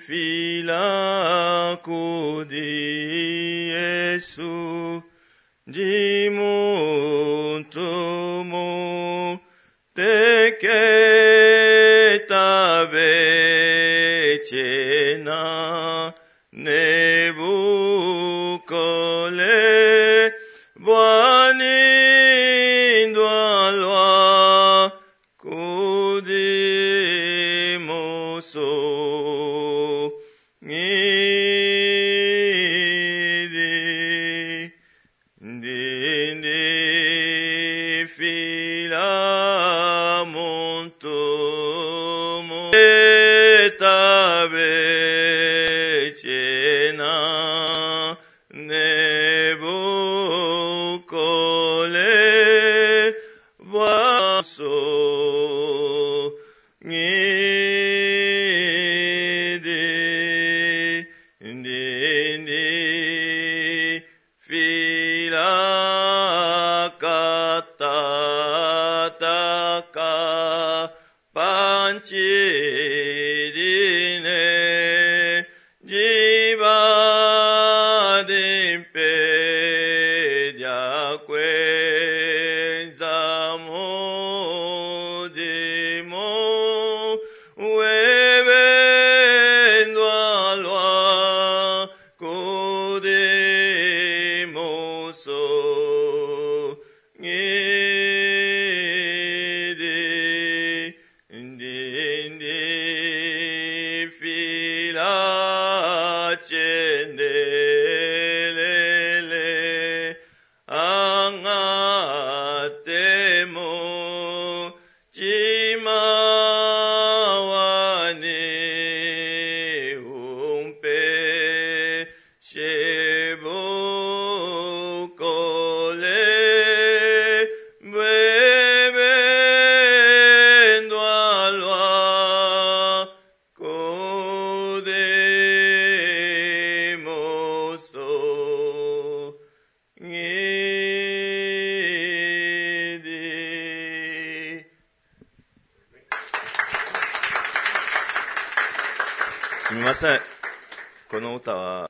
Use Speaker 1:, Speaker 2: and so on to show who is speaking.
Speaker 1: filaku di Yesu di mutumu teketa becena nebukole buanindo alwa kudimoso ngidi dindi fila montomo tabecena nebukole vaso ngidi dindi fila katataka pancirine jiva d'impedia quenza modimo uevendo alwa codimoso ngidi dindi fila cendelele angatemo cimawani umpe shebukole bebendo alwa codimoso ngidi. すみません。この歌は